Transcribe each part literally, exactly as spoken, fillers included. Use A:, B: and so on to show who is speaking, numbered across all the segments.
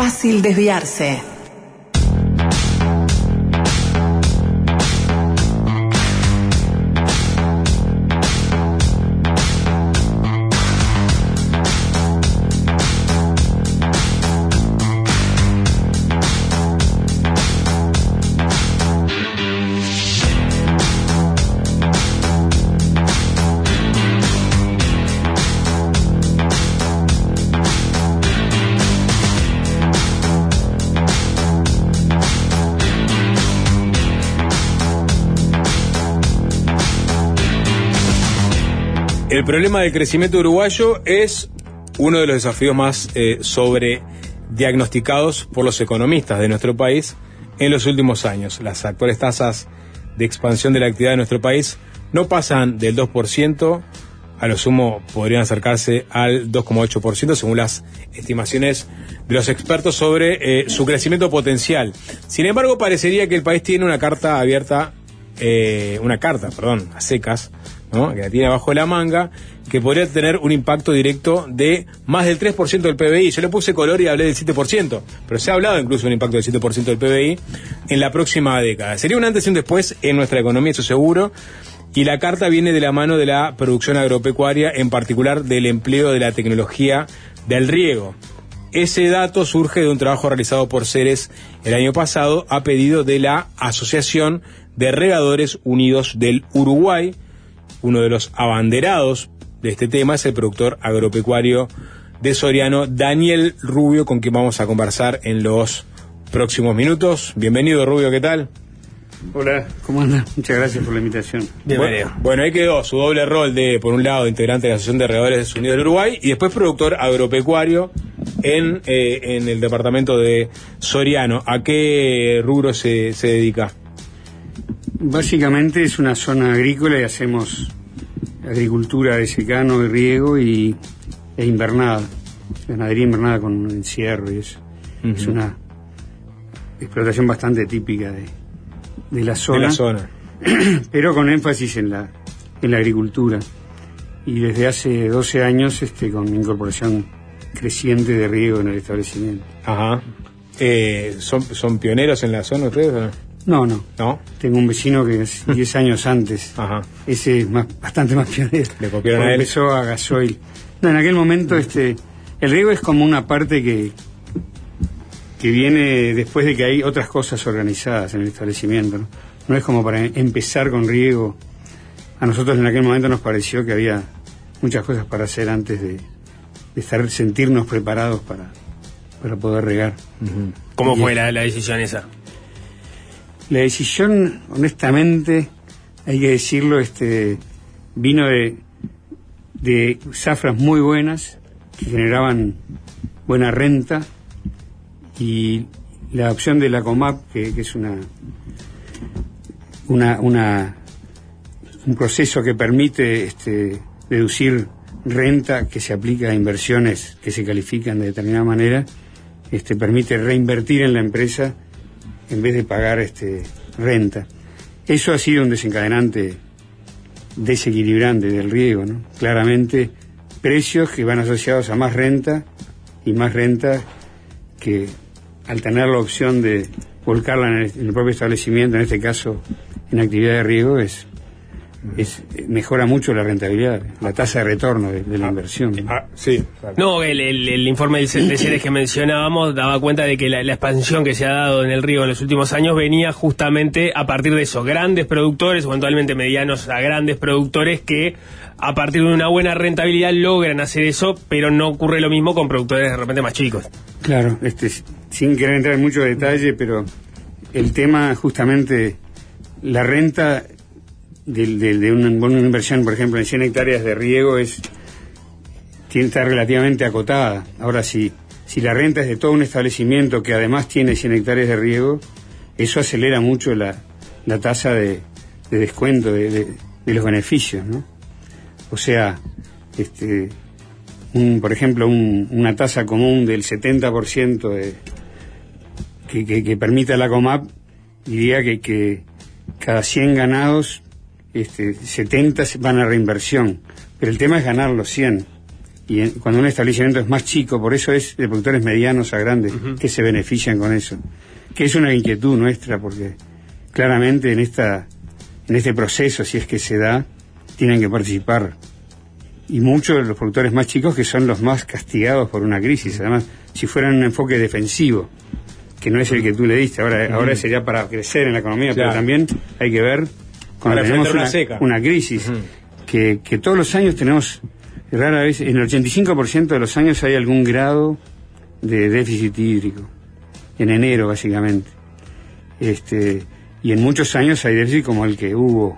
A: fácil desviarse.
B: El problema del crecimiento uruguayo es uno de los desafíos más eh, sobrediagnosticados por los economistas de nuestro país en los últimos años. Las actuales tasas de expansión de la actividad de nuestro país no pasan del dos por ciento, a lo sumo podrían acercarse al dos coma ocho por ciento según las estimaciones de los expertos sobre eh, su crecimiento potencial. Sin embargo, parecería que el país tiene una carta abierta, eh, una carta, perdón, a secas, ¿no?, que la tiene bajo la manga, que podría tener un impacto directo de más del tres por ciento del P B I. Yo le puse color y hablé del siete por ciento, pero se ha hablado incluso de un impacto del siete por ciento del P B I en la próxima década. Sería un antes y un después en nuestra economía, eso seguro, y la carta viene de la mano de la producción agropecuaria, en particular del empleo de la tecnología del riego. Ese dato surge de un trabajo realizado por Ceres el año pasado a pedido de la Asociación de Regadores Unidos del Uruguay. Uno de los abanderados de este tema es el productor agropecuario de Soriano, Daniel Rubio, con quien vamos a conversar en los próximos minutos. Bienvenido, Rubio, ¿qué tal?
C: Hola, ¿cómo anda? Muchas gracias por la invitación.
B: Bienvenido. Bueno, bueno, ahí quedó su doble rol de, por un lado, integrante de la Asociación de Regadores Unidos del Uruguay y después productor agropecuario en, eh, en el departamento de Soriano. ¿A qué rubro se, se dedica?
C: Básicamente es una zona agrícola y hacemos agricultura de secano y riego y, e invernada, ganadería invernada con encierro y eso. Uh-huh. Es una explotación bastante típica de, de la zona,
B: de la zona.
C: Pero con énfasis en la, en la agricultura. Y desde hace doce años este, con incorporación creciente de riego en el establecimiento.
B: Ajá. Eh, ¿son, ¿Son pioneros en la zona ustedes o no?
C: No, no,
B: no.
C: Tengo un vecino que es diez años antes.
B: Ajá.
C: Ese es más, bastante más pionero.
B: Le copiaron a él.
C: Empezó a gasoil. No, en aquel momento este, el riego es como una parte que, que viene después de que hay otras cosas organizadas en el establecimiento, ¿no? No es como para empezar con riego. A nosotros en aquel momento nos pareció que había muchas cosas para hacer antes de, de estar, sentirnos preparados para, para poder regar.
B: Uh-huh.
D: ¿Cómo y fue la, la decisión esa?
C: La decisión, honestamente, hay que decirlo, este, vino de, de zafras muy buenas que generaban buena renta y la opción de la COMAP, que, que es una, una, una un proceso que permite este, deducir renta que se aplica a inversiones que se califican de determinada manera, este, permite reinvertir en la empresa en vez de pagar este renta. Eso ha sido un desencadenante desequilibrante del riego, ¿no? Claramente, precios que van asociados a más renta y más renta que al tener la opción de volcarla en el, en el propio establecimiento, en este caso en actividad de riego, es, es mejora mucho la rentabilidad, la tasa de retorno de, de la inversión.
B: Ah, sí. Claro.
D: No, el, el, el informe de Ceres que mencionábamos daba cuenta de que la, la expansión que se ha dado en el riego en los últimos años venía justamente a partir de eso, grandes productores, eventualmente medianos a grandes productores que a partir de una buena rentabilidad logran hacer eso, pero no ocurre lo mismo con productores de repente más chicos.
C: Claro, este, sin querer entrar en mucho detalle, pero el tema justamente, la renta de, de, de una, una inversión, por ejemplo, en cien hectáreas de riego es tiene, está relativamente acotada. Ahora, si, si la renta es de todo un establecimiento que además tiene cien hectáreas de riego, eso acelera mucho la, la tasa de, de descuento de, de, de los beneficios, ¿no? O sea, este, un, por ejemplo, un, una tasa común del setenta por ciento de, que, que, que permita la COMAP, diría que, que cada cien ganados, este, setenta van a reinversión. Pero el tema es ganar los cien. Y en, cuando un establecimiento es más chico, por eso es de productores medianos a grandes, uh-huh. que se benefician con eso. Que es una inquietud nuestra, porque claramente en esta en este proceso, si es que se da, tienen que participar. Y muchos de los productores más chicos que son los más castigados por una crisis. Además, si fueran un enfoque defensivo, que no es el que tú le diste, ahora, uh-huh. ahora sería para crecer en la economía, claro. Pero también hay que ver cuando para tenemos una, una, una crisis, uh-huh. que, que todos los años tenemos, rara vez, en el ochenta y cinco por ciento de los años hay algún grado de déficit hídrico. En enero, básicamente. Este, y en muchos años hay déficit como el que hubo,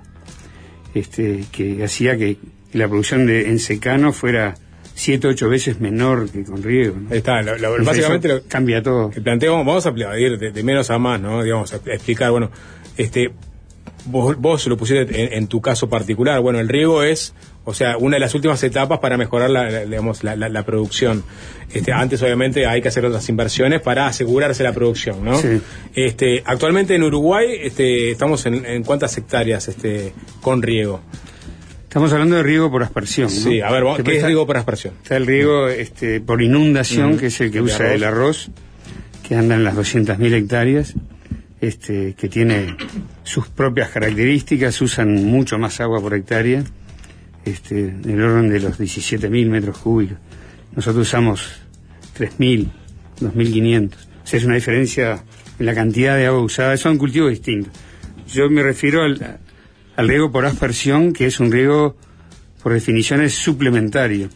C: este, que hacía que la producción de en secano fuera siete, ocho veces menor que con riego, ¿no?
B: Ahí está, lo, lo, básicamente lo,
C: cambia todo.
B: El planteo, vamos a ir de, de menos a más, ¿no? Digamos, a explicar, bueno, este, vos, vos lo pusiste en, en tu caso particular, bueno, el riego es, o sea, una de las últimas etapas para mejorar la, la digamos, la, la, la producción. Este, antes, obviamente, hay que hacer otras inversiones para asegurarse la producción, ¿no?
C: Sí.
B: Este, actualmente en Uruguay, este, estamos en, en cuántas hectáreas, este, con riego.
C: Estamos hablando de riego por aspersión, ¿no?
B: Sí, a ver, ¿qué, ¿qué es riego por aspersión?
C: Está el riego este, por inundación, mm, que es el que el usa arroz. el arroz, que anda en las doscientas mil hectáreas, este, que tiene sus propias características, usan mucho más agua por hectárea, este, en el orden de los diecisiete mil metros cúbicos. Nosotros usamos tres mil, dos mil quinientos. O sea, es una diferencia en la cantidad de agua usada. Son cultivos distintos. Yo me refiero al... al riego por aspersión, que es un riego, por definición, es suplementario.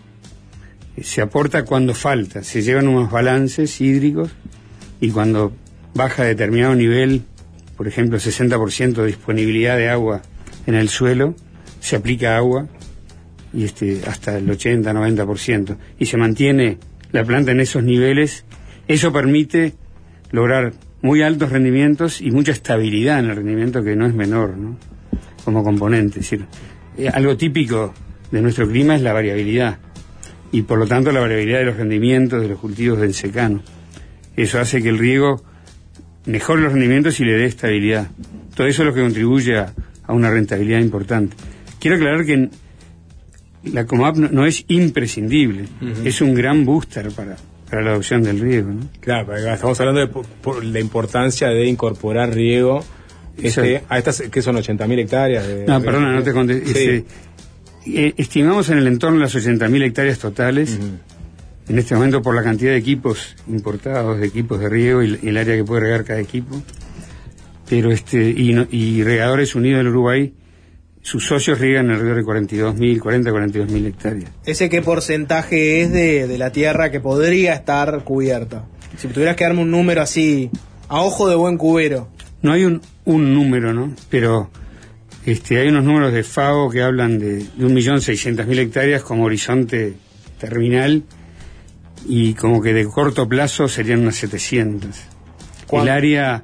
C: Se aporta cuando falta, se llevan unos balances hídricos y cuando baja a determinado nivel, por ejemplo, sesenta por ciento de disponibilidad de agua en el suelo, se aplica agua y este hasta el ochenta, noventa por ciento. Y se mantiene la planta en esos niveles. Eso permite lograr muy altos rendimientos y mucha estabilidad en el rendimiento, que no es menor, ¿no? Como componente, es decir, eh, algo típico de nuestro clima es la variabilidad y por lo tanto la variabilidad de los rendimientos de los cultivos del secano. Eso hace que el riego mejore los rendimientos y le dé estabilidad. Todo eso es lo que contribuye a, a una rentabilidad importante. Quiero aclarar que la Comap no, no es imprescindible, uh-huh. es un gran booster para, para la adopción del riego, ¿no?
B: Claro, estamos hablando de por, por la importancia de incorporar riego. Este, a estas que son ochenta mil hectáreas de,
C: no,
B: de,
C: perdona,
B: de,
C: no te conté.
B: Sí.
C: Este, eh, estimamos en el entorno de las ochenta mil hectáreas totales, uh-huh. en este momento por la cantidad de equipos importados, de equipos de riego y, y el área que puede regar cada equipo. Pero este y, no, y Regadores Unidos del Uruguay, sus socios riegan alrededor de cuarenta y dos mil, cuarenta, cuarenta y dos mil hectáreas.
A: ¿Ese qué porcentaje es de, de la tierra que podría estar cubierta? Si tuvieras que darme un número así, a ojo de buen cubero.
C: No hay un, un número, ¿no? Pero este, hay unos números de FAO que hablan de, de un millón seiscientas mil hectáreas como horizonte terminal y como que de corto plazo serían unas setecientas. El área,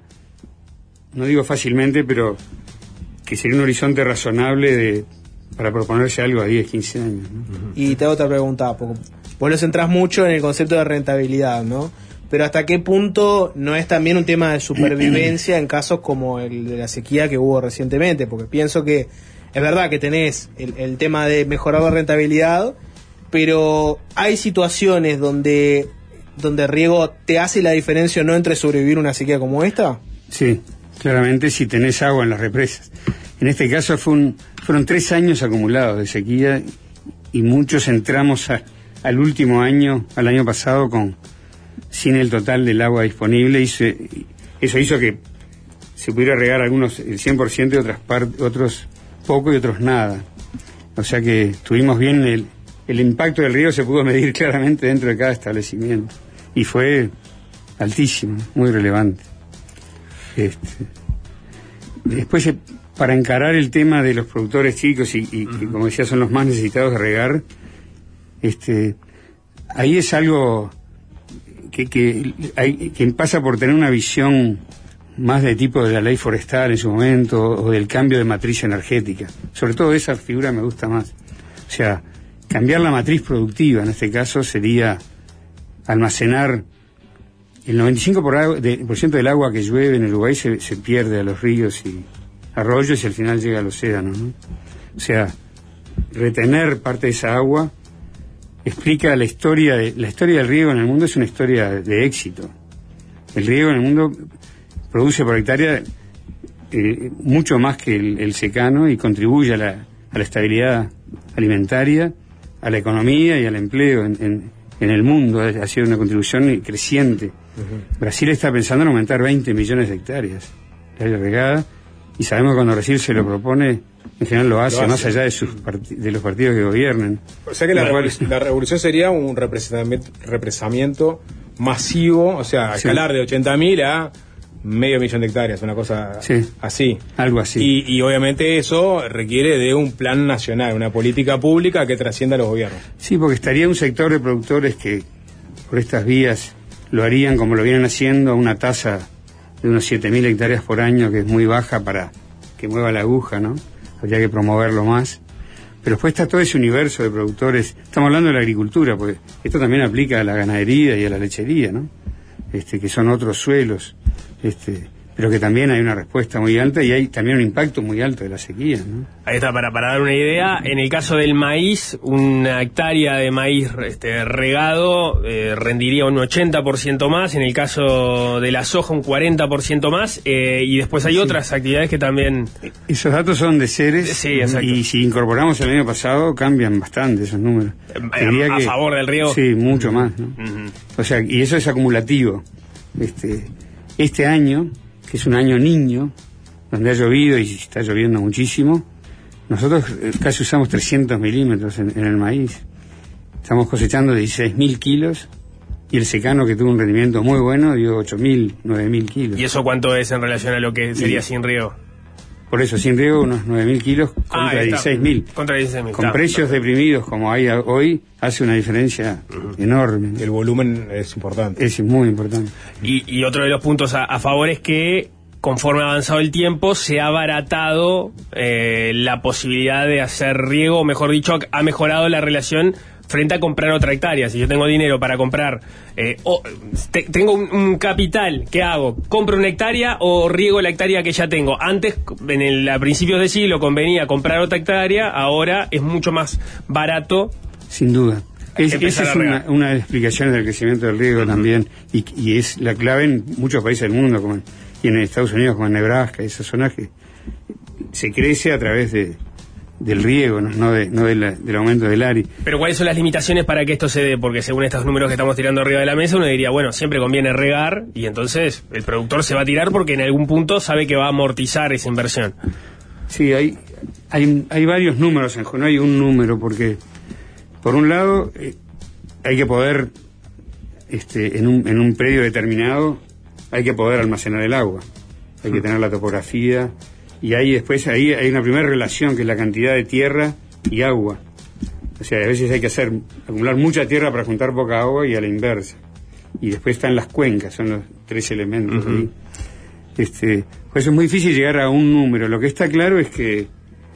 C: no digo fácilmente, pero que sería un horizonte razonable de para proponerse algo a diez, quince años, ¿no?
A: Y te hago otra pregunta, porque vos lo centrás mucho en el concepto de rentabilidad, ¿no? Pero ¿hasta qué punto no es también un tema de supervivencia en casos como el de la sequía que hubo recientemente? Porque pienso que es verdad que tenés el, el tema de mejorar la rentabilidad, pero hay situaciones donde, donde el riego te hace la diferencia o no entre sobrevivir una sequía como esta.
C: Sí, claramente si tenés agua en las represas. En este caso fue un, fueron tres años acumulados de sequía y muchos entramos a, al último año, al año pasado, con sin el total del agua disponible, y se, eso hizo que se pudiera regar algunos el cien por ciento y otras part, otros poco y otros nada. O sea que tuvimos bien el, el impacto del riego, se pudo medir claramente dentro de cada establecimiento y fue altísimo, muy relevante. Este, después, para encarar el tema de los productores chicos y, y que, como decía, son los más necesitados de regar, este, ahí es algo que, que, hay, que pasa por tener una visión más de tipo de la ley forestal en su momento, o del cambio de matriz energética. Sobre todo esa figura me gusta más. O sea, cambiar la matriz productiva, en este caso, sería almacenar el noventa y cinco por ciento del agua que llueve en Uruguay se, se pierde a los ríos y arroyos y al final llega al océano, ¿no? O sea, retener parte de esa agua explica la historia de, la historia del riego en el mundo. Es una historia de éxito. El riego en el mundo produce por hectárea eh, mucho más que el, el secano, y contribuye a la, a la estabilidad alimentaria, a la economía y al empleo en, en, en el mundo. Ha sido una contribución creciente. Uh-huh. Brasil está pensando en aumentar veinte millones de hectáreas de área regada, y sabemos que cuando Brasil se lo propone, en general lo hace, lo hace. más allá de, sus part- de los partidos que gobiernan.
B: O sea que la, cual... la revolución sería un represamiento, represamiento masivo, o sea, sí. escalar de ochenta mil a medio millón de hectáreas, una cosa sí. así.
C: Algo así.
B: Y, y obviamente eso requiere de un plan nacional, una política pública que trascienda a los gobiernos.
C: Sí, porque estaría un sector de productores que por estas vías lo harían como lo vienen haciendo, a una tasa de unos siete mil hectáreas por año, que es muy baja para que mueva la aguja, ¿no? Habría que promoverlo más. Pero después está todo ese universo de productores. Estamos hablando de la agricultura, porque esto también aplica a la ganadería y a la lechería, ¿no? Este, que son otros suelos, este, pero que también hay una respuesta muy alta, y hay también un impacto muy alto de la sequía, ¿no?
D: Ahí está, para, para dar una idea, en el caso del maíz, una hectárea de maíz este, regado eh, rendiría un ochenta por ciento más, en el caso de la soja un cuarenta por ciento más, eh, y después hay sí. otras actividades que también...
C: Esos datos son de Ceres,
D: sí, exacto.
C: Y si incorporamos el año pasado, cambian bastante esos números.
D: Eh, a, a favor del riego.
C: Sí, mucho más, ¿no? Uh-huh. O sea, y eso es acumulativo. Este, este año, que es un año niño, donde ha llovido y está lloviendo muchísimo, nosotros casi usamos trescientos milímetros en, en el maíz. Estamos cosechando dieciséis mil kilos, y el secano, que tuvo un rendimiento muy bueno, dio ocho mil, nueve mil kilos.
D: ¿Y eso cuánto es en relación a lo que sería y, sin riego?
C: Por eso, sin riego, unos nueve mil kilos contra ah, dieciséis mil.
D: Contra dieciséis mil.
C: Con
D: está,
C: precios
D: perfecto.
C: deprimidos como hay hoy, hace una diferencia uh-huh. enorme.
B: El volumen es importante.
C: Es muy importante.
D: Y, y otro de los puntos a, a favor es que, conforme ha avanzado el tiempo, se ha abaratado eh, la posibilidad de hacer riego, o mejor dicho, ha mejorado la relación frente a comprar otra hectárea. Si yo tengo dinero para comprar, eh, o, te, tengo un, un capital, ¿qué hago? ¿Compro una hectárea o riego la hectárea que ya tengo? Antes, en el, a principios de siglo, convenía comprar otra hectárea, ahora es mucho más barato.
C: Sin duda. Es, esa es una, una de las explicaciones del crecimiento del riego uh-huh. también, y, y es la clave en muchos países del mundo, como en, y en Estados Unidos, como en Nebraska, esas zonas que se crece a través de del riego, no, no, de, no de la, del aumento del A R I.
D: Pero ¿cuáles son las limitaciones para que esto se dé? Porque según estos números que estamos tirando arriba de la mesa, uno diría, bueno, siempre conviene regar, y entonces el productor se va a tirar porque en algún punto sabe que va a amortizar esa inversión.
C: Sí, hay hay, hay varios números, no hay un número, porque por un lado eh, hay que poder este, en un, en un predio determinado hay que poder almacenar el agua, hay que tener la topografía. Y ahí después ahí hay una primera relación, que es la cantidad de tierra y agua. O sea, a veces hay que hacer acumular mucha tierra para juntar poca agua, y a la inversa. Y después están las cuencas, son los tres elementos. Uh-huh. ahí. Este, pues es muy difícil llegar a un número. Lo que está claro es que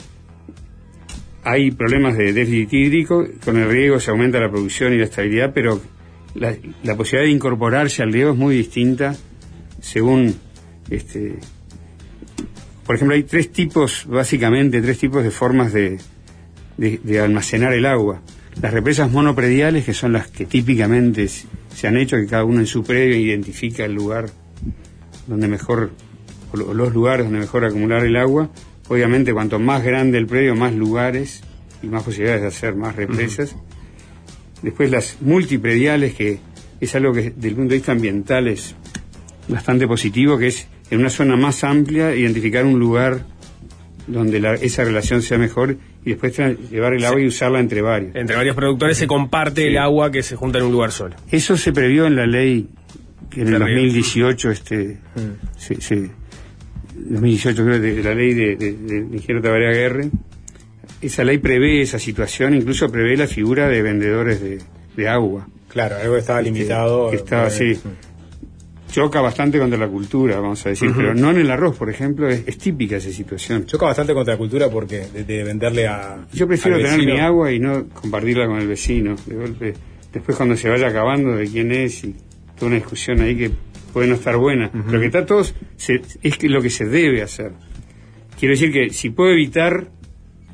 C: hay problemas de déficit hídrico, con el riego se aumenta la producción y la estabilidad, pero la, la posibilidad de incorporarse al riego es muy distinta según... este Por ejemplo, hay tres tipos, básicamente, tres tipos de formas de, de, de almacenar el agua. Las represas monoprediales, que son las que típicamente se han hecho, que cada uno en su predio identifica el lugar donde mejor, o los lugares donde mejor acumular el agua. Obviamente, cuanto más grande el predio, más lugares y más posibilidades de hacer más represas. Uh-huh. Después las multiprediales, que es algo que desde el punto de vista ambiental es bastante positivo, que es en una zona más amplia identificar un lugar donde la, esa relación sea mejor, y después tra- llevar el agua sí. y usarla entre varios.
D: Entre varios productores se comparte sí. el agua que se junta en un lugar solo.
C: Eso se previó en la ley, que en el dos mil dieciocho, este, mm. se, se, dos mil dieciocho creo, de, de la ley de, de, de, de ingeniero Tabaré Aguerre. Esa ley prevé esa situación, incluso prevé la figura de vendedores de, de agua.
B: Claro, algo que estaba limitado.
C: Que, que estaba así. Choca bastante contra la cultura, vamos a decir, uh-huh. pero no en el arroz, por ejemplo, es, es típica esa situación.
B: Choca bastante contra la cultura porque de, de venderle a...
C: Yo prefiero tener mi agua y no compartirla con el vecino. De golpe, después cuando se vaya acabando de quién es, y toda una discusión ahí que puede no estar buena. Uh-huh. Pero que está todo, se, es que lo que se debe hacer. Quiero decir que si puedo evitar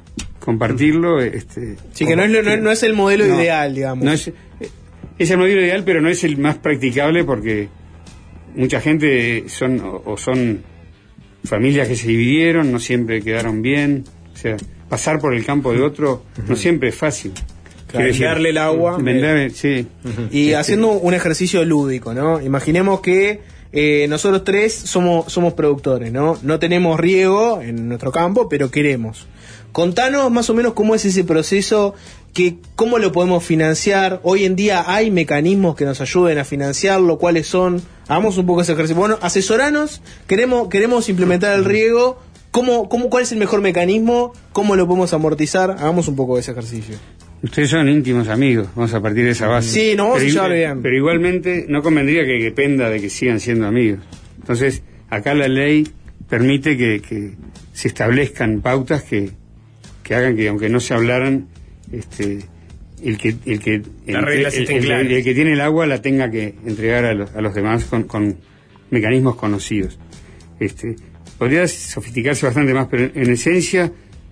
C: compartirlo. Este,
A: sí, que no es, no, no es el modelo no, ideal, digamos.
C: No es, es el modelo ideal, pero no es el más practicable porque mucha gente son o, o son familias que se dividieron, no siempre quedaron bien. O sea, pasar por el campo de otro uh-huh. no siempre es fácil.
B: Claro, darle el agua.
C: Venderle, sí.
A: Uh-huh. Y este, haciendo un ejercicio lúdico, ¿no? Imaginemos que eh, nosotros tres somos, somos productores, ¿no? No tenemos riego en nuestro campo, pero queremos. Contanos más o menos cómo es ese proceso, que cómo lo podemos financiar. Hoy en día hay mecanismos que nos ayuden a financiarlo, cuáles son. Hagamos un poco ese ejercicio. Bueno, asesoranos, queremos, queremos implementar el riego. ¿Cómo, cómo, ¿Cuál es el mejor mecanismo? ¿Cómo lo podemos amortizar? Hagamos un poco de ese ejercicio.
C: Ustedes son íntimos amigos, vamos a partir de esa base.
A: Sí, nos vamos
C: pero,
A: a llevar bien.
C: Pero igualmente no convendría que dependa de que sigan siendo amigos. Entonces, acá la ley permite que, que se establezcan pautas que, que hagan que, aunque no se hablaran, este, el que el que el,
D: Las reglas
C: el,
D: estén
C: el,
D: claras.
C: el, el que tiene el agua la tenga que entregar a los, a los demás con, con mecanismos conocidos. Este, podría sofisticarse bastante más, pero en, en esencia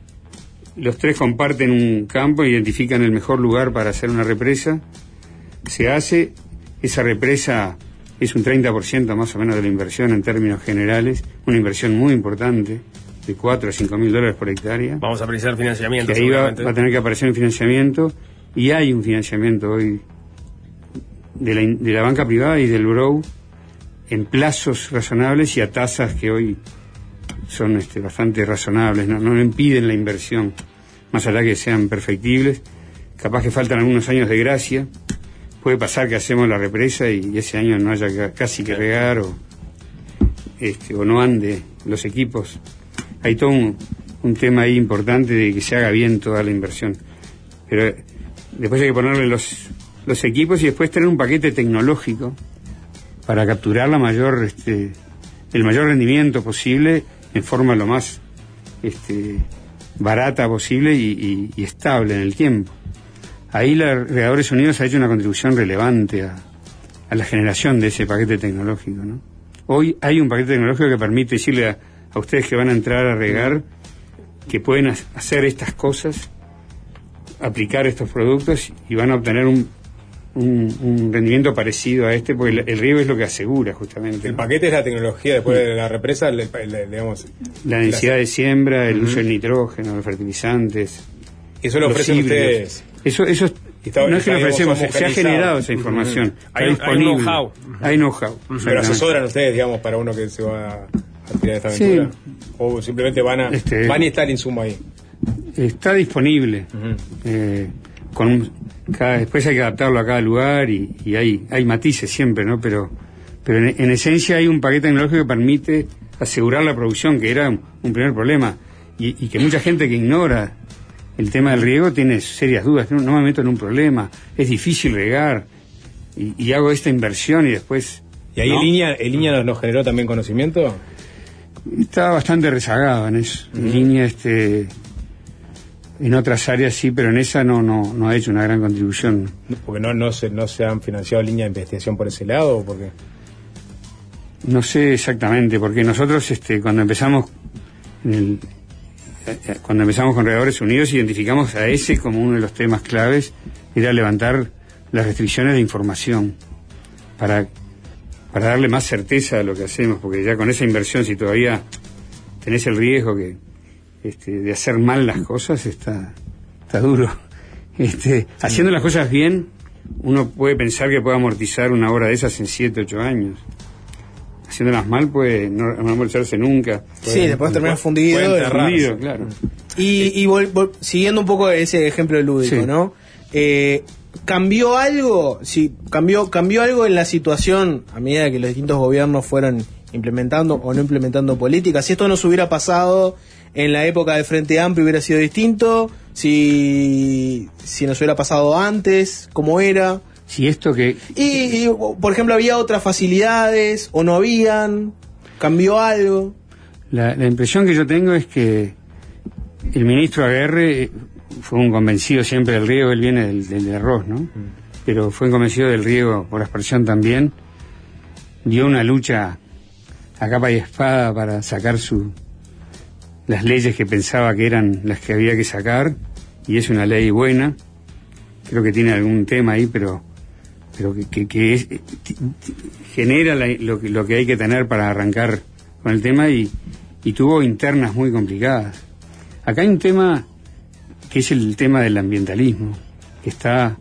C: los tres comparten un campo, identifican el mejor lugar para hacer una represa, se hace, esa represa es un treinta por ciento más o menos de la inversión en términos generales, una inversión muy importante, de cuatro a cinco mil dólares por hectárea.
D: Vamos a precisar financiamiento.
C: Que ahí va, va a tener que aparecer un financiamiento, y hay un financiamiento hoy de la, de la banca privada y del B R O en plazos razonables y a tasas que hoy son este, bastante razonables, no, no impiden la inversión, más allá que sean perfectibles. Capaz que faltan algunos años de gracia, puede pasar que hacemos la represa y ese año no haya casi que regar o, este, o no ande los equipos. Hay todo un, un tema ahí importante de que se haga bien toda la inversión, pero después hay que ponerle los, los equipos y después tener un paquete tecnológico para capturar la mayor este, el mayor rendimiento posible en forma lo más este, barata posible y, y, y estable en el tiempo. Ahí la Regadores Unidos ha hecho una contribución relevante a, a la generación de ese paquete tecnológico, ¿no? Hoy hay un paquete tecnológico que permite decirle a, a ustedes que van a entrar a regar que pueden hacer estas cosas, aplicar estos productos y van a obtener un Un, un rendimiento parecido a este, porque el, el riego es lo que asegura justamente.
B: El
C: ¿no?
B: paquete es la tecnología, después de la represa, le, le, digamos...
C: La necesidad de siembra, el
B: uh-huh.
C: uso del nitrógeno, los fertilizantes.
B: Eso lo ofrecen ustedes.
C: Eso, eso
B: está,
C: no es que lo ofrecemos, se ha generado esa información.
D: Uh-huh. Está hay, disponible. Hay know-how.
C: Hay know-how.
B: Uh-huh. Pero asesoran ustedes, digamos, para uno que se va a tirar esta aventura. Sí. O simplemente van a este, van y está el insumo ahí.
C: Está disponible. Uh-huh. Eh, con un, cada, después hay que adaptarlo a cada lugar y, y hay, hay matices siempre, ¿no? Pero, pero en, en esencia hay un paquete tecnológico que permite asegurar la producción, que era un, un primer problema, y, y que mucha gente que ignora el tema del riego tiene serias dudas. No, no me meto en un problema, es difícil regar, y, y hago esta inversión y después...
B: ¿Y ahí ¿no? el línea, el línea nos, nos generó también conocimiento?
C: Estaba bastante rezagado en eso. Uh-huh. En línea, este... En otras áreas sí, pero en esa no no no ha hecho una gran contribución.
B: ¿Porque no no se no se han financiado líneas de investigación por ese lado o por qué?
C: No sé exactamente, porque nosotros este cuando empezamos en el, cuando empezamos con Regadores Unidos identificamos a ese como uno de los temas claves, era levantar las restricciones de información para para darle más certeza a lo que hacemos, porque ya con esa inversión, si todavía tenés el riesgo que Este, de hacer mal las cosas, está está duro. Este, sí. Haciendo las cosas bien, uno puede pensar que puede amortizar una obra de esas en siete, ocho años. Haciéndolas mal puede no, no amortizarse nunca.
A: Puede, sí, después termina fundido.
C: fundido, claro.
A: Y, y vol, vol, siguiendo un poco ese ejemplo lúdico, sí. ¿no? Eh, ¿Cambió algo? Sí, cambió, cambió algo en la situación a medida que los distintos gobiernos fueron implementando o no implementando políticas. Si esto no se hubiera pasado en la época del Frente Amplio, hubiera sido distinto. Si, si nos hubiera pasado antes, ¿cómo era?
C: Si esto que...
A: Y, y, por ejemplo, ¿había otras facilidades o no habían? ¿Cambió algo?
C: La, la impresión que yo tengo es que el ministro Aguerre fue un convencido siempre del riego. Él viene del, del arroz, ¿no? Mm. Pero fue un convencido del riego por aspersión también. Dio una lucha a capa y espada para sacar su las leyes que pensaba que eran las que había que sacar, y es una ley buena. Creo que tiene algún tema ahí, pero pero que, que, que es, que genera la, lo, que, lo que hay que tener para arrancar con el tema, y, y tuvo internas muy complicadas. Acá hay un tema que es el tema del ambientalismo, que está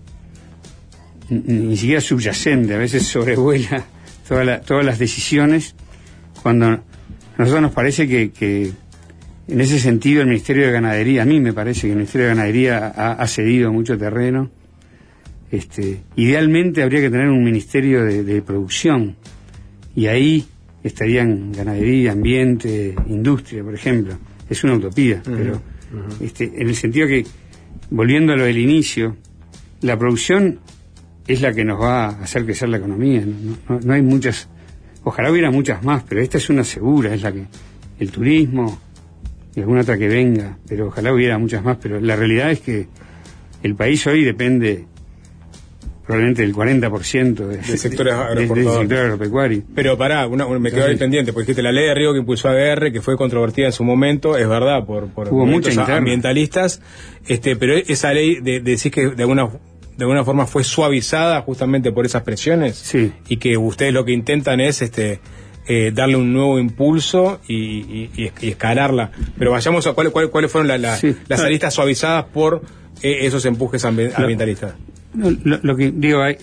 C: ni siquiera subyacente, a veces sobrevuela toda la, todas las decisiones, cuando a nosotros nos parece que, que en ese sentido el Ministerio de Ganadería, a mí me parece que el Ministerio de Ganadería ha, ha cedido mucho terreno. Este, idealmente habría que tener un ministerio de, de producción, y ahí estarían ganadería, ambiente, industria, por ejemplo. Es una utopía, uh-huh, pero uh-huh. Este, en el sentido que, volviendo a lo del inicio, la producción es la que nos va a hacer crecer la economía. No, no, no hay muchas, ojalá hubiera muchas más, pero esta es una segura, es la que, el turismo y alguna otra que venga, pero ojalá hubiera muchas más. Pero la realidad es que el país hoy depende probablemente del cuarenta por ciento de,
B: del sector,
C: de, de, del sector agropecuario.
B: Pero pará, una, una, me quedo ahí pendiente, porque dijiste la ley de riego que impulsó A G R, que fue controvertida en su momento, es verdad, por, por
C: hubo muchos
B: ambientalistas, este, pero esa ley, de, de decís que de alguna, de alguna forma fue suavizada justamente por esas presiones,
C: sí,
B: y que ustedes lo que intentan es este eh, darle un nuevo impulso y, y, y escalarla. Pero vayamos a cuáles cuál, cuáles fueron la, la, sí, las aristas suavizadas por eh, esos empujes ambientalistas.
C: No, lo, lo que digo, hay,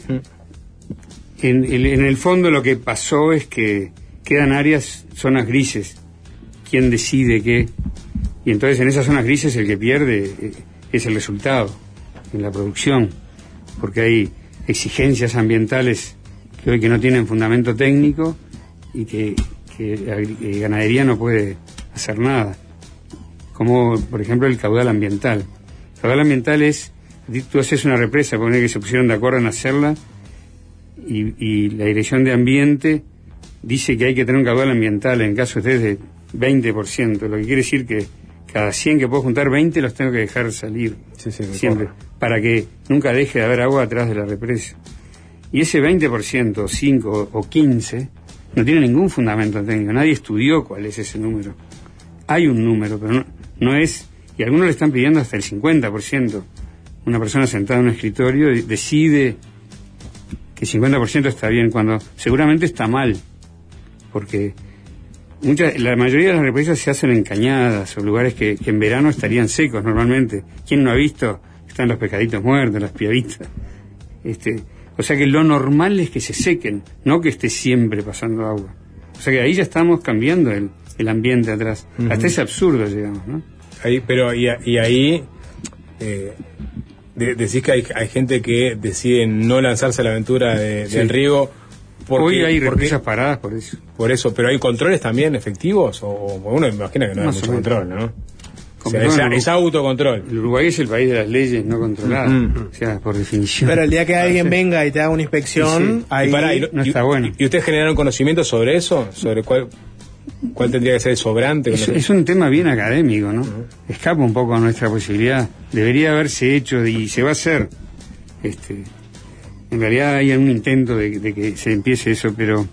C: en, en, en el fondo lo que pasó es que quedan áreas, zonas grises. ¿Quién decide qué? Y entonces en esas zonas grises el que pierde eh, es el resultado, en la producción, porque hay exigencias ambientales que hoy que no tienen fundamento técnico y que, que eh, ganadería no puede hacer nada. Como por ejemplo el caudal ambiental. El caudal ambiental es, tú haces una represa, poner que se pusieron de acuerdo en hacerla, y, y la Dirección de Ambiente dice que hay que tener un caudal ambiental, en caso de ustedes, de veinte por ciento, lo que quiere decir que cada cien que puedo juntar, veinte los tengo que dejar salir,
B: sí, sí,
C: siempre, para que nunca deje de haber agua atrás de la represa. Y ese veinte por ciento, cinco o quince, no tiene ningún fundamento técnico, nadie estudió cuál es ese número. Hay un número, pero no, no es, y algunos le están pidiendo hasta el cincuenta por ciento. Una persona sentada en un escritorio decide que cincuenta por ciento está bien, cuando seguramente está mal, porque muchas, la mayoría de las represas se hacen en cañadas o lugares que, que en verano estarían secos normalmente. ¿Quién no ha visto? Están los pescaditos muertos, las piavitas. Este, o sea que lo normal es que se sequen, no que esté siempre pasando agua. O sea que ahí ya estamos cambiando el, el ambiente atrás. Uh-huh. Hasta es absurdo, digamos, ¿no?
B: Ahí, pero y, y ahí eh, de, decís que hay, hay gente que decide no lanzarse a la aventura de,
C: sí.
B: del riego. Porque,
C: hoy hay represas paradas por eso.
B: Por eso, pero ¿hay controles también efectivos? O, o uno imagina que no hay mucho control, ¿no? O sea, es, es autocontrol.
C: El Uruguay es el país de las leyes no controladas, uh-huh. O sea, por definición.
A: Pero el día que alguien venga y te haga una inspección, sí, sí. ahí
B: y para, y,
C: no
B: y,
C: está bueno.
B: ¿Y ustedes generaron conocimiento sobre eso? ¿Sobre cuál, cuál tendría que ser el sobrante?
C: Es, es un tema bien académico, ¿no? Uh-huh. Escapa un poco a nuestra posibilidad. Debería haberse hecho y se va a hacer. Este, en realidad hay un intento de, de que se empiece eso, pero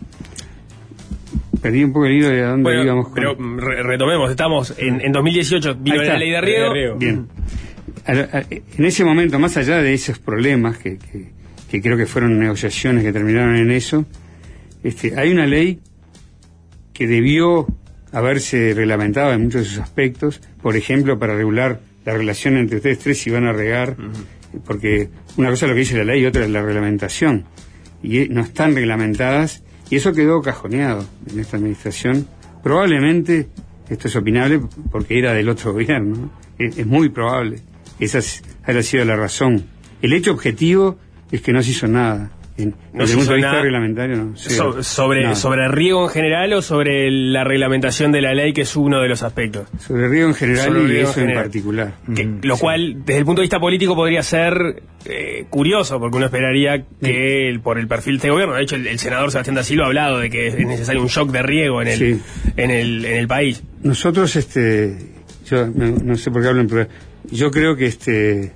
C: perdí un poco el hilo de a dónde
D: bueno,
C: íbamos con...
D: pero re- retomemos, estamos en, en dos mil dieciocho, vino la ley de riego.
B: de riego.
C: Bien. A, a, en ese momento, más allá de esos problemas que, que, que creo que fueron negociaciones que terminaron en eso, este, hay una ley que debió haberse reglamentado en muchos de sus aspectos, por ejemplo, para regular la relación entre ustedes tres si van a regar, uh-huh. porque una cosa es lo que dice la ley y otra es la reglamentación, y no están reglamentadas. Y eso quedó cajoneado en esta administración. Probablemente, esto es opinable porque era del otro gobierno, ¿no? es, es muy probable. Esa es, haya sido la razón. El hecho objetivo es que no se hizo nada. En,
D: no
C: desde el punto de vista
D: nada.
C: reglamentario, no.
D: So, sobre,
C: nada.
D: ¿Sobre riego en general o sobre la reglamentación de la ley, que es uno de los aspectos?
C: Sobre riego en general
D: sobre
C: y
D: riego
C: eso
D: en,
C: en
D: general.
C: particular.
D: Que,
C: Mm,
D: lo
C: sí.
D: cual, desde el punto de vista político, podría ser eh, curioso, porque uno esperaría que, el, por el perfil de este gobierno, de hecho, el, el senador Sebastián da Silva ha hablado de que es necesario un shock de riego en el,
C: Sí.
D: en el, en el país.
C: Nosotros, este, yo no, no sé por qué hablo en plural. Yo creo que este,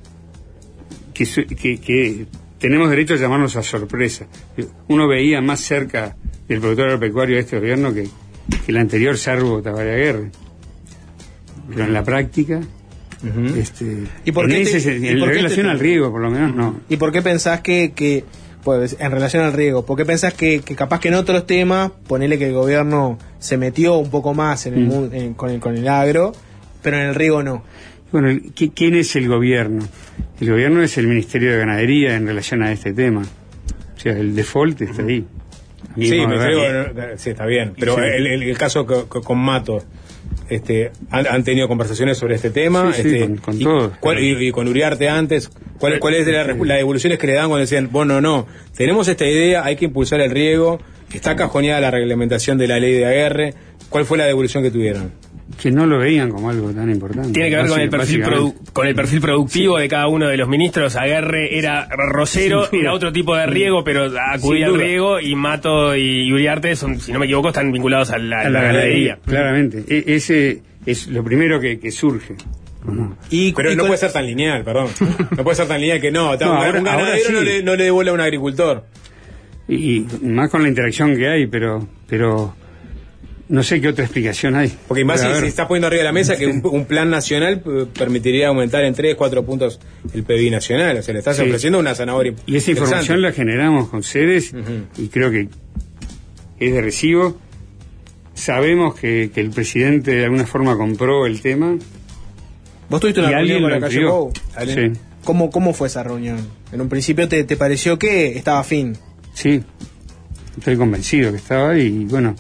C: que, su- que, que tenemos derecho a llamarnos a sorpresa. Uno veía más cerca el productor agropecuario de este gobierno que, que el anterior Sarbo Tabaré Aguirre. pero en la práctica,
A: uh-huh.
C: este,
A: ¿Y por
C: en,
A: qué
C: ese,
A: te,
C: en
A: por
C: relación
A: te,
C: al riego, por lo menos, no.
A: ¿Y por qué pensás que, que pues, en relación al riego, por qué pensás que, que capaz que en otros temas, ponele que el gobierno se metió un poco más en el, mm. en, con, el, con el agro, pero en el riego no?
C: Bueno, ¿quién es el gobierno? El gobierno es el Ministerio de Ganadería en relación a este tema. O sea, el default está ahí.
B: Sí, me creo, sí, está bien. Pero sí. el, el, el caso que, que con Mato, este, han, han tenido conversaciones sobre este tema.
C: Sí, sí,
B: este,
C: con, con y, todos.
B: ¿cuál, y, y con Uriarte antes. ¿Cuál, cuál es la, las devoluciones que le dan cuando decían, bueno, no, tenemos esta idea, hay que impulsar el riego, está cajoneada la reglamentación de la ley de A R? ¿Cuál fue la devolución que tuvieron?
C: Que no lo veían como algo tan importante.
D: Tiene que ver con el perfil produ- con el perfil productivo sí. de cada uno de los ministros. Aguerre era rosero, era otro tipo de riego, pero acudía al riego, y Mato y Uriarte son, si no me equivoco, están vinculados a la, a la, la ganadería.
C: Claramente, e- ese es lo primero que, que surge.
B: Uh-huh. Y, pero y no con... puede ser tan lineal, perdón. No puede ser tan lineal que no, no un, ahora, un ganadero sí. no, le, no le devuelve a un agricultor.
C: Y, y más con la interacción que hay, pero pero no sé qué otra explicación hay.
B: Porque más si, si estás poniendo arriba de la mesa que un, un plan nacional permitiría aumentar en tres, cuatro puntos el P B I nacional. O sea, le estás sí. ofreciendo una zanahoria.
C: Y esa información la generamos con seres uh-huh. y creo que es de recibo. Sabemos que, que el presidente de alguna forma compró el tema.
A: ¿Vos tuviste una reunión con la calle Pou?
C: Sí.
A: ¿Cómo, ¿Cómo fue esa reunión? En un principio te, te pareció que estaba afín.
C: Sí, estoy convencido que estaba y bueno...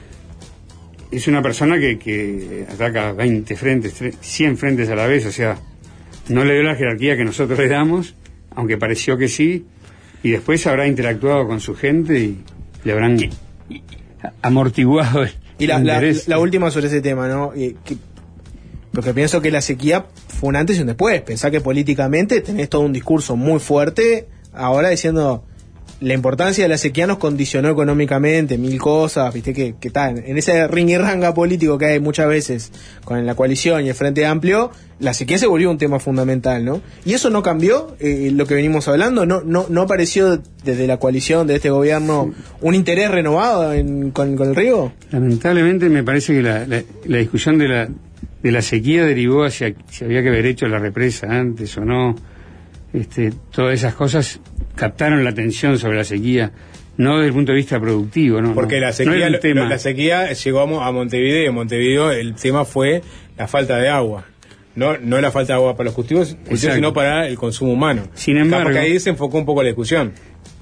C: Es una persona que, que ataca veinte frentes, cien frentes a la vez, o sea, no le dio la jerarquía que nosotros le damos, aunque pareció que sí, y después habrá interactuado con su gente y le habrán amortiguado el
A: Y la, la, la última sobre ese tema, ¿no? Eh, que, porque pienso que la sequía fue un antes y un después. Pensá que políticamente tenés todo un discurso muy fuerte, ahora diciendo... La importancia de la sequía nos condicionó económicamente, mil cosas, viste que, que está en, en ese ring y ranga político que hay muchas veces con la coalición y el Frente Amplio, la sequía se volvió un tema fundamental, ¿no? Y eso no cambió, eh, lo que venimos hablando, no no no apareció desde la coalición de este gobierno sí. un interés renovado en, con, con el riego.
C: Lamentablemente me parece que la, la, la discusión de la de la sequía derivó hacia si había que haber hecho la represa antes o no. Este, todas esas cosas captaron la atención sobre la sequía, no desde el punto de vista productivo, ¿no?
B: Porque
C: no,
B: la sequía,
C: no tema.
B: la sequía llegó a Montevideo. En Montevideo el tema fue la falta de agua, no no la falta de agua para los cultivos, cultivos sino para el consumo humano.
C: Sin embargo,
B: porque ahí se enfocó un poco la discusión.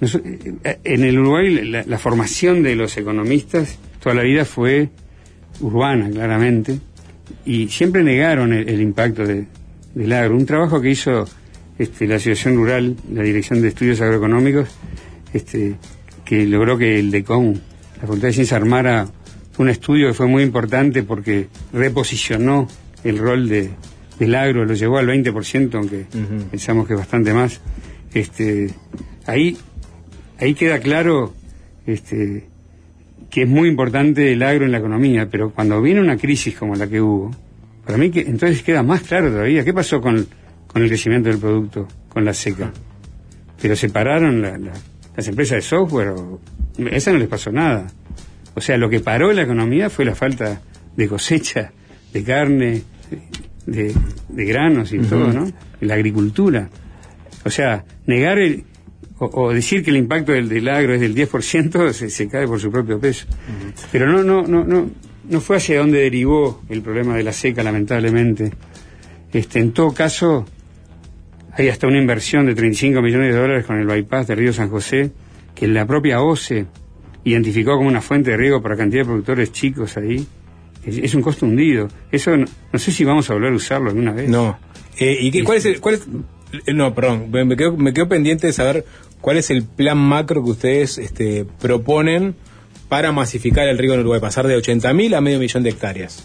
C: En el Uruguay la, la formación de los economistas toda la vida fue urbana, claramente, y siempre negaron el, el impacto de, del agro. Un trabajo que hizo Este, la Asociación Rural, la Dirección de Estudios Agroeconómicos, este, que logró que el DECON, la Facultad de Ciencias, armara un estudio que fue muy importante porque reposicionó el rol de, del agro, lo llevó al veinte por ciento, aunque uh-huh. pensamos que es bastante más. Este, ahí, ahí queda claro este, que es muy importante el agro en la economía, pero cuando viene una crisis como la que hubo, para mí que entonces queda más claro todavía. ¿Qué pasó con con el crecimiento del producto, con la seca? Pero separaron la, la, las empresas de software, o, a esa no les pasó nada. O sea, lo que paró la economía fue la falta de cosecha, de carne, de, de granos y uh-huh. todo, ¿no? La agricultura. O sea, negar el, o, o decir que el impacto del, del agro es del diez por ciento se, se cae por su propio peso. Uh-huh. Pero no, no, no, no, no fue hacia donde derivó el problema de la seca, lamentablemente. Este, en todo caso, hay hasta una inversión de treinta y cinco millones de dólares con el bypass de Río San José, que la propia O C E identificó como una fuente de riego para cantidad de productores chicos ahí. Es, es un costo hundido. Eso no, no sé si vamos a volver a usarlo alguna vez.
B: No. Eh, ¿Y qué, cuál es el, cuál es, no, perdón, me quedo, me quedo pendiente de saber cuál es el plan macro que ustedes este, proponen para masificar el riego en Uruguay, pasar de ochenta mil a medio millón de hectáreas.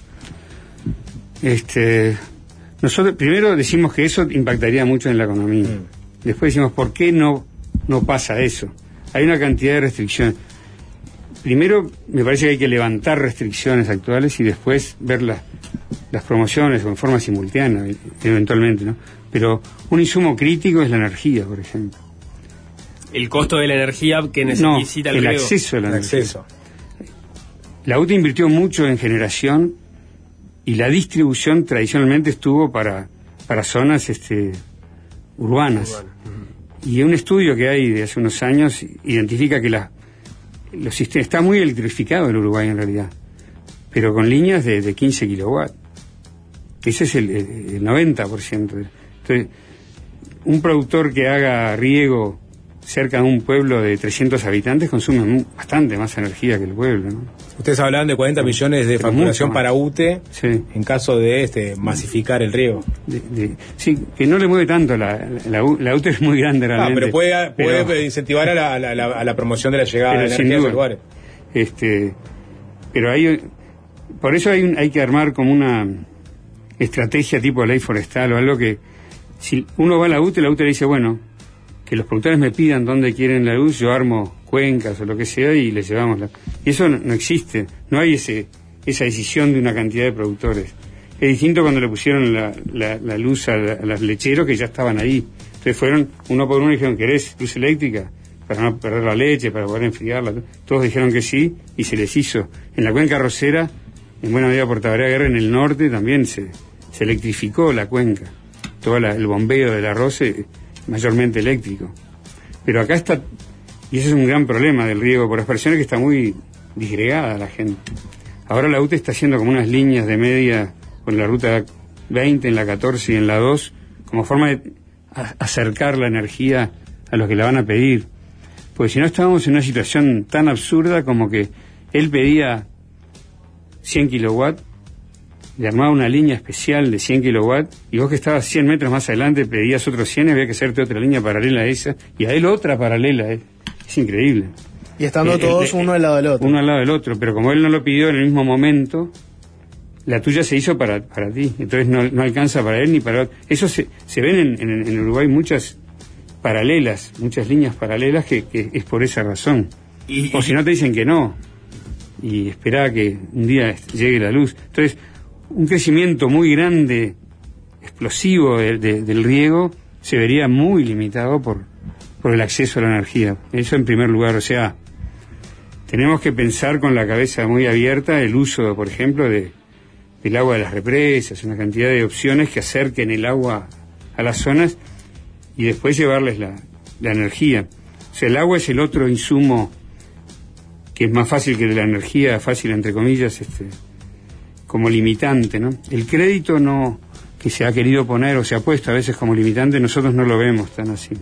C: Este... Nosotros primero decimos que eso impactaría mucho en la economía. Mm. Después decimos, ¿por qué no, no pasa eso? Hay una cantidad de restricciones. Primero, me parece que hay que levantar restricciones actuales y después ver las, las promociones o en forma simultánea, eventualmente, ¿no? Pero un insumo crítico es la energía, por ejemplo.
D: El costo de la energía que necesita
C: no,
D: el
C: el
D: riego.
C: acceso a la
B: el
C: energía.
B: Acceso.
C: La U T E invirtió mucho en generación y la distribución tradicionalmente estuvo para, para zonas este, urbanas. Urbana. Uh-huh. Y un estudio que hay de hace unos años identifica que la, los sistemas, está muy electrificado el Uruguay en realidad, pero con líneas de, de quince kilowatts. Ese es el, el, el noventa por ciento. Entonces, un productor que haga riego cerca de un pueblo de trescientos habitantes consume bastante más energía que el pueblo, ¿no?
B: Ustedes hablaban de cuarenta millones de facturación para U T E,
C: sí,
B: en caso de este masificar el riego.
C: De, de, sí, que no le mueve tanto, la, la, la, la U T E es muy grande realmente.
B: Ah, pero puede, puede pero, incentivar a la, a, la, a la promoción de la llegada de energía a esos lugares.
C: Este, pero hay, por eso hay, un, hay que armar como una estrategia tipo ley forestal o algo que, si uno va a la U T E, la U T E le dice, bueno, que los productores me pidan dónde quieren la luz, yo armo cuencas o lo que sea y les llevamos la... Y eso no, no existe, no hay ese esa decisión de una cantidad de productores. Es distinto cuando le pusieron la, la, la luz a, la, a los lecheros que ya estaban ahí. Entonces fueron uno por uno y dijeron, ¿querés luz eléctrica? Para no perder la leche, para poder enfriarla. Todos dijeron que sí y se les hizo. En la cuenca arrocera, en buena medida por Tabaré Guerra, en el norte también se, se electrificó la cuenca. Todo la, el bombeo del arroz es mayormente eléctrico. Pero acá está, y ese es un gran problema del riego por aspersión, que está muy disgregada la gente. Ahora la U T E está haciendo como unas líneas de media con la ruta veinte, en la catorce y en la dos, como forma de a- acercar la energía a los que la van a pedir. Porque si no estábamos en una situación tan absurda como que él pedía cien kilowatts, le armaba una línea especial de cien kilowatts, y vos que estabas cien metros más adelante pedías otros cien, había que hacerte otra línea paralela a esa, y a él otra paralela. Es, es increíble.
A: Y estando
C: eh,
A: todos
C: eh,
A: uno al lado del otro.
C: Uno al lado del otro, pero como él no lo pidió en el mismo momento, la tuya se hizo para, para ti, entonces no, no alcanza para él ni para otro. Eso se, se ven en, en, en Uruguay muchas paralelas, muchas líneas paralelas que, que es por esa razón. Y, o si no te dicen que no, y espera que un día llegue la luz. Entonces, un crecimiento muy grande, explosivo de, de, del riego, se vería muy limitado por, por el acceso a la energía. Eso en primer lugar. O sea, tenemos que pensar con la cabeza muy abierta el uso, por ejemplo, de, del agua de las represas, una cantidad de opciones que acerquen el agua a las zonas y después llevarles la, la energía. O sea, el agua es el otro insumo que es más fácil que la energía, fácil entre comillas, este, como limitante, ¿no? El crédito no, que se ha querido poner o se ha puesto a veces como limitante, nosotros no lo vemos tan así.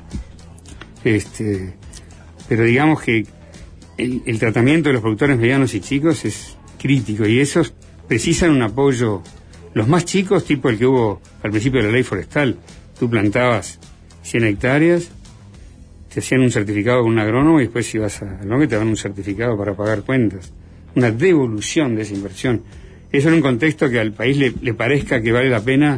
C: Este, pero digamos que el, el tratamiento de los productores medianos y chicos es crítico, y esos precisan un apoyo. Los más chicos, tipo el que hubo al principio de la ley forestal, tú plantabas cien hectáreas, te hacían un certificado con un agrónomo y después ibas al banco y te daban un certificado para pagar cuentas. Una devolución de esa inversión. Eso en un contexto que al país le, le parezca que vale la pena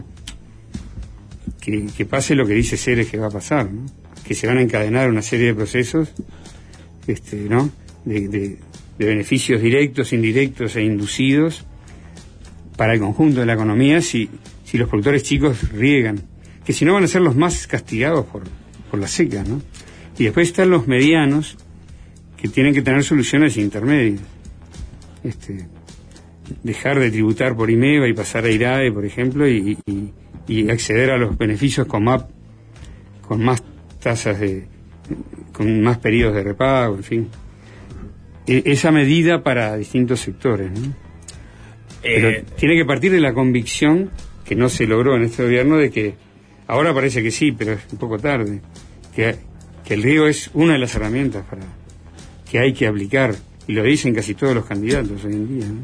C: que, que pase lo que dice Ceres que va a pasar, ¿no? Que se van a encadenar una serie de procesos, este, ¿no? De, de, de beneficios directos, indirectos e inducidos para el conjunto de la economía si, si los productores chicos riegan, que si no van a ser los más castigados por, por la seca, ¿no? Y después están los medianos, que tienen que tener soluciones intermedias. Este, dejar de tributar por IMEVA y pasar a IRAE, por ejemplo, y, y, y acceder a los beneficios con más, con más tasas de, con más periodos de repago, en fin. E, esa medida para distintos sectores, ¿no? Pero eh, tiene que partir de la convicción, que no se logró en este gobierno, de que ahora parece que sí, pero es un poco tarde, que, que el riego es una de las herramientas para que hay que aplicar, y lo dicen casi todos los candidatos hoy en día, ¿no?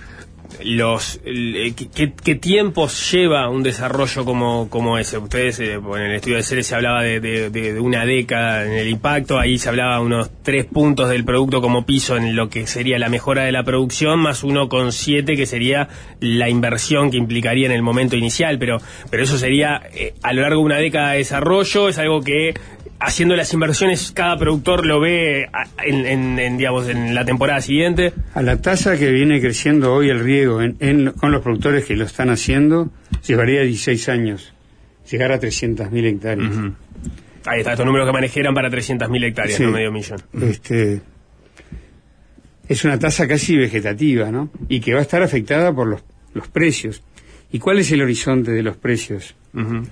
D: Los ¿qué, qué tiempos lleva un desarrollo como como ese? Ustedes, eh, en el estudio de Ceres se hablaba de, de, de, de una década en el impacto, ahí se hablaba de unos tres puntos del producto como piso en lo que sería la mejora de la producción, más uno coma siete que sería la inversión que implicaría en el momento inicial, pero pero eso sería eh, a lo largo de una década de desarrollo, es algo que haciendo las inversiones cada productor lo ve en, en, en digamos en la temporada siguiente.
C: A la tasa que viene creciendo hoy el riego en, en, con los productores que lo están haciendo, llevaría dieciséis años llegar a trescientas mil hectáreas.
D: Uh-huh. Ahí está, estos números que manejé eran para trescientas mil hectáreas, sí, no medio millón.
C: Este, es una tasa casi vegetativa, ¿no? Y que va a estar afectada por los los precios. ¿Y cuál es el horizonte de los precios?
D: Uh-huh.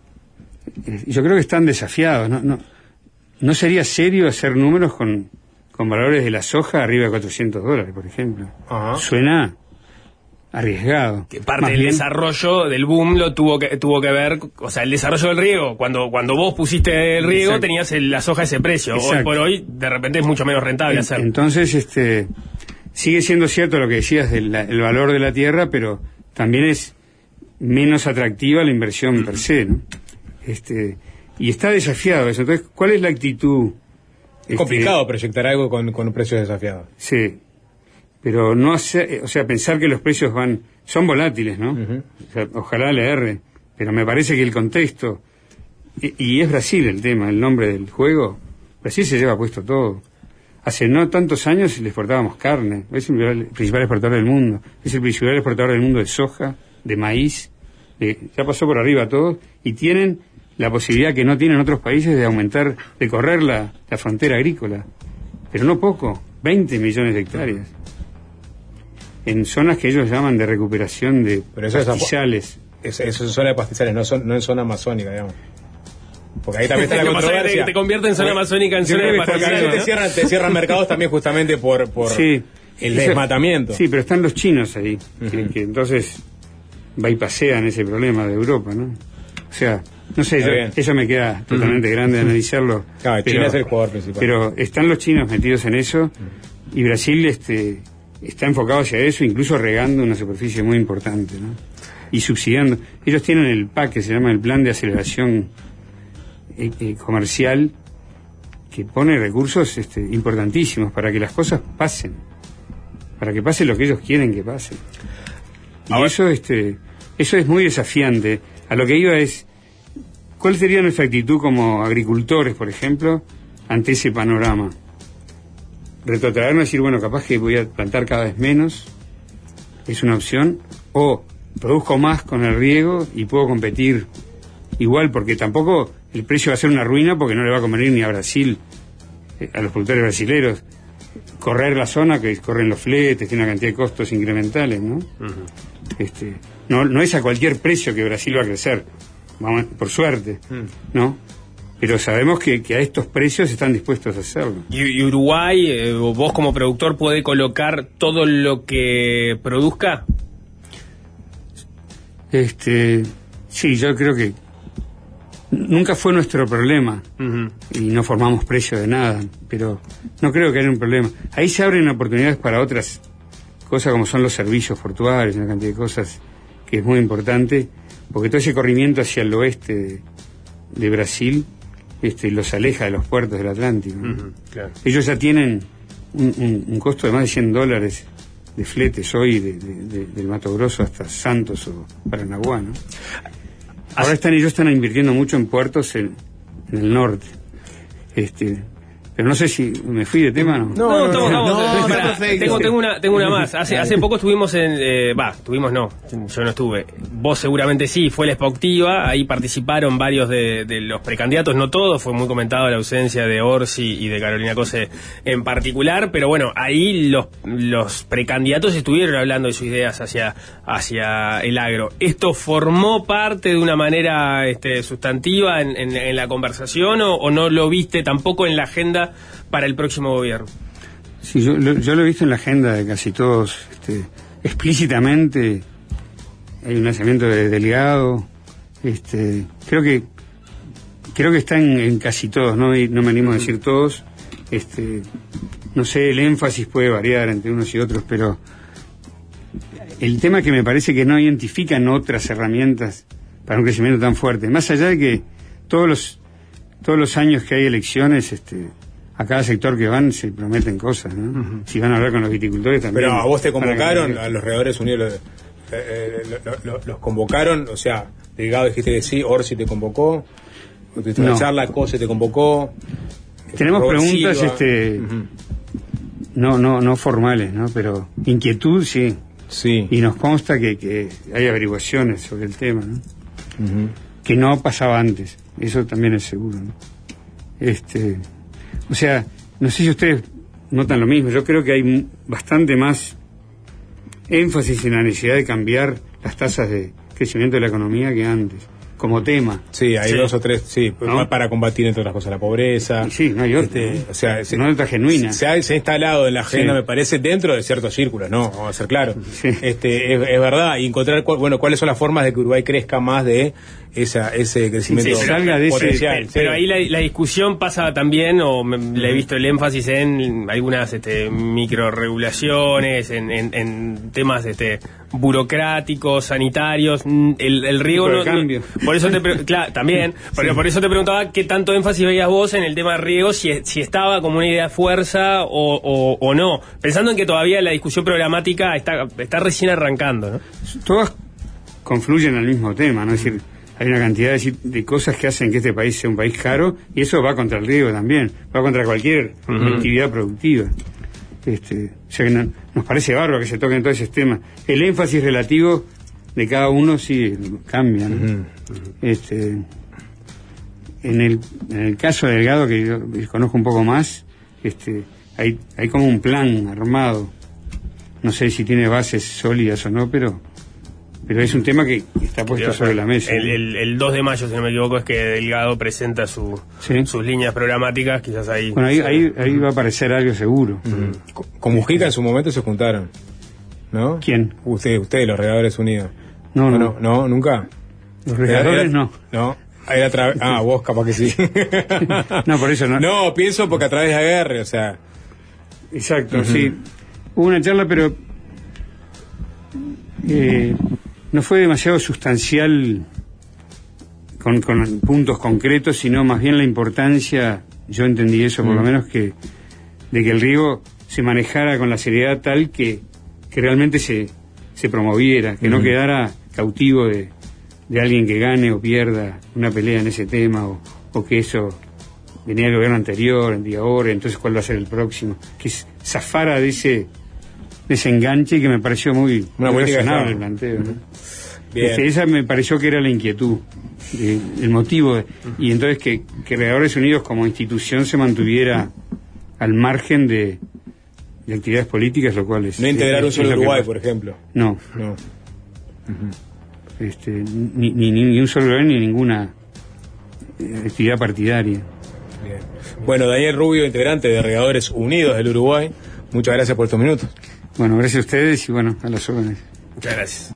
C: Yo creo que están desafiados. No, no, no sería serio hacer números con, con valores de la soja arriba de cuatrocientos dólares, por ejemplo.
D: Uh-huh.
C: Suena arriesgado.
D: Que parte
C: Más
D: del
C: bien,
D: desarrollo del boom lo tuvo que tuvo que ver, o sea, el desarrollo del riego. Cuando cuando vos pusiste el riego,
C: exacto,
D: tenías el, la soja a ese precio.
C: Exacto.
D: Hoy por hoy, de repente es mucho menos rentable
C: en,
D: hacerlo.
C: Entonces, este, sigue siendo cierto lo que decías del la, el valor de la tierra, pero también es menos atractiva la inversión uh-huh. per se, ¿no? Este, y está desafiado eso. Entonces, ¿cuál es la actitud?
B: Es este, complicado proyectar algo con, con precios desafiados.
C: Sí. Pero no hace, o sea, pensar que los precios van, son volátiles, ¿no? Uh-huh. O sea, ojalá le erre, pero me parece que el contexto, y, y es Brasil el tema, el nombre del juego, Brasil se lleva puesto todo. Hace no tantos años le exportábamos carne, es el principal exportador del mundo, es el principal exportador del mundo de soja, de maíz, de, ya pasó por arriba todo, y tienen la posibilidad que no tienen otros países de aumentar, de correr la, la frontera agrícola, pero no poco, veinte millones de hectáreas. En zonas que ellos llaman de recuperación de
B: Pero eso
C: pastizales.
B: Es, eso es zona de pastizales, no, son, no en zona amazónica, digamos. Porque ahí también está la controversia.
D: Te, te convierte en zona amazónica en
C: Yo
D: zona de
C: creo que
B: Porque a
D: pastizales,
B: veces
D: ¿no?
B: te cierran, te cierran mercados también justamente por, por
C: Sí.
B: el
C: Eso-
B: desmatamiento.
C: Sí, pero están los chinos ahí,
B: Ujú.
C: que, que entonces bypasean ese problema de Europa, ¿no? O sea, no sé,
B: Está
C: yo-
B: bien.
C: eso me queda totalmente grande de analizarlo.
B: Claro, China es el jugador principal.
C: Pero están los chinos metidos en eso, y Brasil este está enfocado hacia eso, incluso regando una superficie muy importante, ¿no? Y subsidiando. Ellos tienen el P A C, que se llama el Plan de Aceleración eh, eh, Comercial, que pone recursos este, importantísimos para que las cosas pasen, para que pase lo que ellos quieren que pase. Y
B: Ahora-
C: eso, este, eso es muy desafiante. A lo que iba es, ¿cuál sería nuestra actitud como agricultores, por ejemplo, ante ese panorama? Retrotraernos y decir, bueno, capaz que voy a plantar cada vez menos, es una opción, o produzco más con el riego y puedo competir igual, porque tampoco el precio va a ser una ruina, porque no le va a convenir ni a Brasil, eh, a los productores brasileros, correr la zona, que corren los fletes, tiene una cantidad de costos incrementales, ¿no?
D: Uh-huh.
C: Este, no, no es a cualquier precio que Brasil va a crecer, vamos, por suerte, ¿no? Pero sabemos que, que a estos precios están dispuestos a hacerlo.
D: Y, y Uruguay, eh, vos como productor, ¿puede colocar todo lo que produzca?
C: Este, sí, yo creo que nunca fue nuestro problema,
D: Uh-huh.
C: y no formamos precio de nada, pero no creo que haya un problema. Ahí se abren oportunidades para otras cosas, como son los servicios portuarios, una cantidad de cosas que es muy importante, porque todo ese corrimiento hacia el oeste de, de Brasil este, los aleja de los puertos del Atlántico, ¿no?
D: Uh-huh. Claro.
C: Ellos ya tienen un, un, un costo de más de cien dólares de fletes hoy de, de, de, del Mato Grosso hasta Santos o Paranaguá, ¿no? Ahora están ellos están invirtiendo mucho en puertos en, en el norte. Este, pero no sé si me fui de tema, ¿no?
D: No, no, estamos,
A: no,
D: estamos-
A: no,
D: espera,
A: está perfecto.
D: tengo, tengo una, tengo una más. Hace, hace poco estuvimos en, eh, va, estuvimos no, yo no estuve. Vos seguramente sí, fue la Expoctiva, ahí participaron varios de, de los precandidatos, no todos, fue muy comentado la ausencia de Orsi y de Carolina Cose en particular, pero bueno, ahí los, los precandidatos estuvieron hablando de sus ideas hacia, hacia el agro. ¿Esto formó parte de una manera este, sustantiva en, en, en la conversación o, o no lo viste tampoco en la agenda para el próximo gobierno?
C: Sí, yo, lo, yo lo he visto en la agenda de casi todos, este, explícitamente. Hay un lanzamiento de Delgado, este, creo que creo que está en, en casi todos, no, y no me animo a decir todos, este, no sé, el énfasis puede variar entre unos y otros, pero el tema es que me parece que no identifican otras herramientas para un crecimiento tan fuerte, más allá de que todos los todos los años que hay elecciones, este, a cada sector que van se prometen cosas, ¿no? Uh-huh. Si van a hablar con los viticultores también.
B: Pero a vos te
C: van a
B: convocaron,
C: cambiar.
B: a los Regidores Unidos, eh, eh, lo- lo- lo- los convocaron, o sea, Delgado dijiste que sí, Orsi te convocó, tuviste una
C: No.
B: charla, Cose te convocó.
C: Tenemos
B: Robert
C: preguntas
B: Silva.
C: este
B: Ujú.
C: no no no formales, ¿no? Pero inquietud sí.
B: Sí.
C: Y nos consta que, que hay averiguaciones sobre el tema, ¿no?
B: Ujú.
C: Que no pasaba antes. Eso también es seguro, ¿no? Este, o sea, no sé si ustedes notan lo mismo. Yo creo que hay m- bastante más énfasis en la necesidad de cambiar las tasas de crecimiento de la economía que antes, como tema.
B: Sí, hay
D: Sí.
B: dos o tres, sí,
C: ¿No?
B: para combatir, entre otras cosas, la pobreza.
C: Sí, no hay otra.
B: Este, o sea, se,
C: no hay otra genuina.
B: Se ha, se ha instalado en la agenda,
C: Sí.
B: me parece, dentro de ciertos círculos, ¿no? Vamos a ser claros.
C: Sí.
B: Este, es, es verdad, y encontrar, cu- bueno, cuáles son las formas de que Uruguay crezca más de esa, ese crecimiento
C: Sí, salga de ese-
B: potencial.
D: Pero, pero
B: sí.
D: ahí la, la discusión pasa también, o me- le he visto el énfasis en algunas este, microregulaciones, en, en, en temas este, burocráticos, sanitarios, mm, el, el riego
C: Tipo de
D: no, no-
C: cambio.
D: por eso te pre- claro, también, pero por eso te preguntaba qué tanto énfasis veías vos en el tema de riego, si, si estaba como una idea de fuerza o, o, o no, pensando en que todavía la discusión programática está, está recién arrancando, ¿no?
C: Todas confluyen al mismo tema, ¿no? Es decir, hay una cantidad de, de cosas que hacen que este país sea un país caro, y eso va contra el riego también, va contra cualquier
D: Ujú.
C: actividad productiva. Este, o sea que no- nos parece bárbaro que se toquen todos esos temas. El énfasis relativo de cada uno sí cambia, ¿no?
B: Ujú.
C: Este, en el, en el caso de Delgado, que yo conozco un poco más, este, hay, hay como un plan armado. No sé si tiene bases sólidas o no, pero pero es un tema que está puesto sobre la mesa.
D: El, el, el dos de mayo, si no me equivoco, es que Delgado presenta su,
C: Sí.
D: sus líneas programáticas, quizás ahí.
C: Bueno, ahí, ahí, ahí va a aparecer algo seguro.
B: Co- Con Mujica en su momento se juntaron, ¿no?
C: ¿Quién?
B: Ustedes, ustedes, los Regadores Unidos.
C: No,
B: ¿O
C: no.
B: no, no, nunca.
C: Los regadores
B: Era-
C: no.
B: No. Era a través- ah, vos capaz que sí.
C: No, por eso no.
B: No, pienso porque a través de Aguerre, o sea.
C: Exacto, sí. Hubo una charla, pero eh, no fue demasiado sustancial con, con puntos concretos, sino más bien la importancia, yo entendí eso por lo menos, que de que el riego se manejara con la seriedad tal que, que realmente se, se promoviera, que no quedara cautivo de, de alguien que gane o pierda una pelea en ese tema, o, o que eso venía del gobierno anterior, de ahora, entonces cuál va a ser el próximo, que s- zafara de ese, de ese enganche que me pareció muy,
B: Una
C: muy
B: política
C: razonable
B: de
C: el planteo, ¿no?
B: Bien.
C: Este, esa me pareció que era la inquietud, de- el motivo, de- y entonces que, que Regadores Unidos como institución se mantuviera al margen de, de actividades políticas, lo cual es...
B: No integrar
C: es-
B: un
C: es
B: solo
C: lo que
B: Uruguay,
C: pasa.
B: por ejemplo.
C: No,
B: No.
C: este, ni, ni, ni un solo Uruguay ni ninguna eh, actividad partidaria.
B: Bien. Bueno, Daniel Rubio, integrante de Regadores Unidos del Uruguay, muchas gracias por estos minutos.
C: Bueno, gracias a ustedes y bueno, a las órdenes.
D: Muchas gracias.